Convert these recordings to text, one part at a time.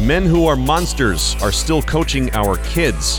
Men who are monsters are still coaching our kids.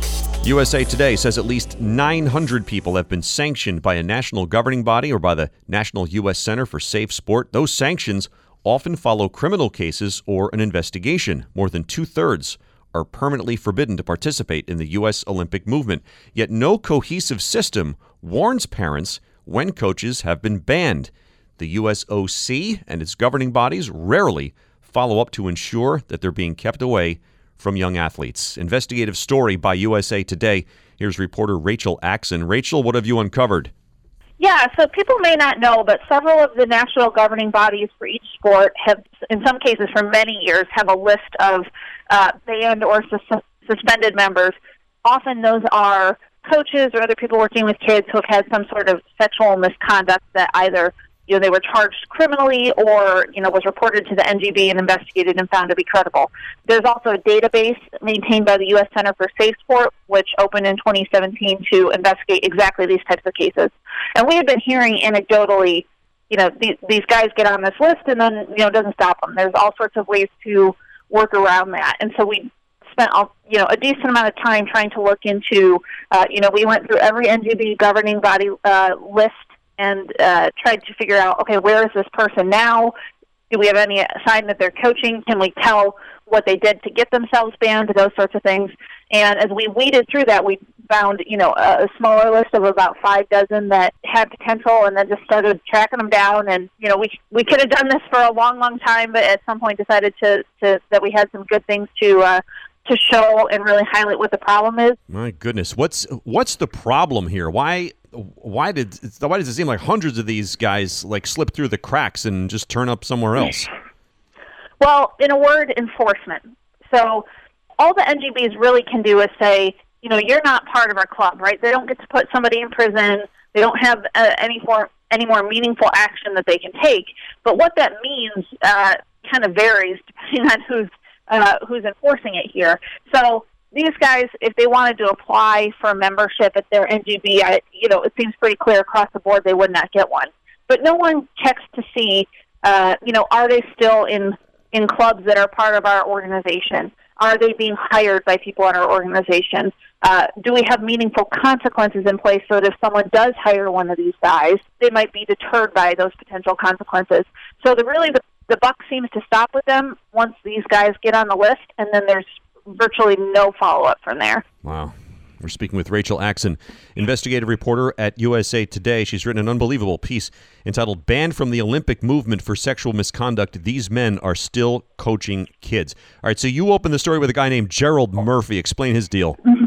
USA Today says at least 900 people have been sanctioned by a national governing body or by the National U.S. Center for Safe Sport. Those sanctions often follow criminal cases or an investigation. More than two-thirds are permanently forbidden to participate in the U.S. Olympic movement. Yet no cohesive system warns parents when coaches have been banned. The USOC and its governing bodies rarely follow up to ensure that they're being kept away from young athletes. Investigative story by USA Today. Here's reporter Rachel Axon. Rachel, what have you uncovered? Yeah, so people may not know, but several of the national governing bodies for each sport have, in some cases for many years, have a list of banned or suspended members. Often those are coaches or other people working with kids who have had some sort of sexual misconduct that either they were charged criminally or, was reported to the NGB and investigated and found to be credible. There's also a database maintained by the U.S. Center for Safe Sport, which opened in 2017 to investigate exactly these types of cases. And we had been hearing anecdotally, these guys get on this list and then, it doesn't stop them. There's all sorts of ways to work around that. And so we spent, a decent amount of time trying to look into, we went through every NGB governing body list and tried to figure out, okay, where is this person now? Do we have any sign that they're coaching? Can we tell what they did to get themselves banned? Those sorts of things. And as we weeded through that, we found, a smaller list of about 5 dozen that had potential, and then just started tracking them down. And, we could have done this for a long, long time, but at some point decided that we had some good things to show and really highlight what the problem is. My goodness, what's the problem here? Why does it seem like hundreds of these guys slip through the cracks and just turn up somewhere else? Well, in a word, enforcement. So all the NGBs really can do is say, you're not part of our club, right? They don't get to put somebody in prison. They don't have any more meaningful action that they can take. But what that means kind of varies depending on who's enforcing it here. So these guys, if they wanted to apply for membership at their NGB, it seems pretty clear across the board they would not get one. But no one checks to see, are they still in clubs that are part of our organization? Are they being hired by people in our organization? Do we have meaningful consequences in place so that if someone does hire one of these guys, they might be deterred by those potential consequences? So the buck seems to stop with them once these guys get on the list, and then there's virtually no follow-up from there. Wow. We're speaking with Rachel Axon, investigative reporter at USA Today. She's written an unbelievable piece entitled "Banned from the Olympic Movement for Sexual Misconduct. These Men Are Still Coaching Kids." All right, so you open the story with a guy named Gerald Murphy. Explain his deal. Mm-hmm.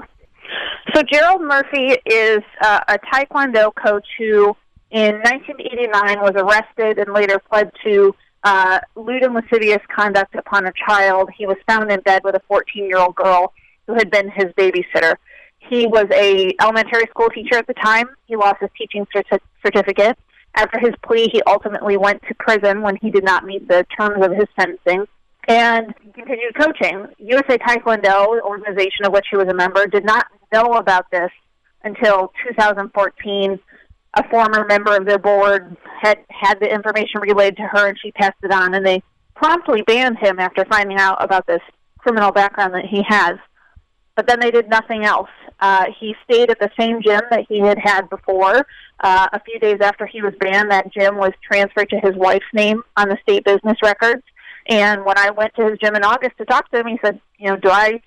So Gerald Murphy is a Taekwondo coach who in 1989 was arrested and later pled to lewd and lascivious conduct upon a child. He was found in bed with a 14-year-old girl who had been his babysitter. He was a elementary school teacher at the time. He lost his teaching certificate. After his plea, he ultimately went to prison when he did not meet the terms of his sentencing and continued coaching. USA Taekwondo, the organization of which he was a member, did not know about this until 2014. A former member of their board had the information relayed to her, and she passed it on, and they promptly banned him after finding out about this criminal background that he has. But then they did nothing else. He stayed at the same gym that he had before. A few days after he was banned, that gym was transferred to his wife's name on the state business records. And when I went to his gym in August to talk to him, he said, do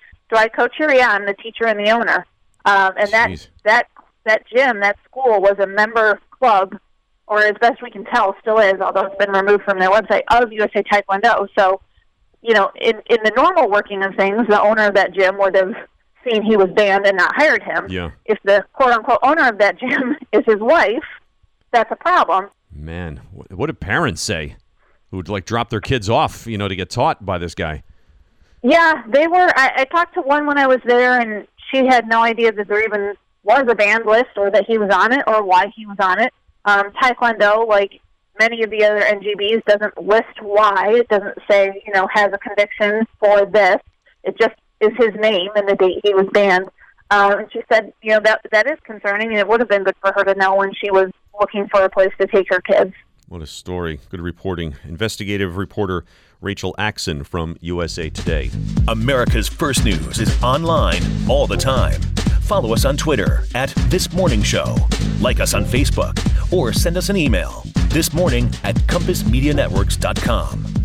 I coach here? Yeah, I'm the teacher and the owner. And that gym, that school, was a member club, or as best we can tell, still is, although it's been removed from their website, of USA Taekwondo. So, in the normal working of things, the owner of that gym would have seen he was banned and not hired him. Yeah. If the quote-unquote owner of that gym is his wife, that's a problem. Man, what did parents say who would drop their kids off, to get taught by this guy? Yeah, they were. I talked to one when I was there, and she had no idea that there even was a banned list or that he was on it or why he was on it. Taekwondo, like many of the other NGBs, doesn't list why. It doesn't say, has a conviction for this. It just is his name and the date he was banned. And she said, that is concerning, and it would have been good for her to know when she was looking for a place to take her kids. What a story. Good reporting. Investigative reporter Rachel Axon from USA Today. America's First News is online all the time. Follow us on Twitter @ThisMorningShow. Like us on Facebook or send us an email thismorning@compassmedianetworks.com.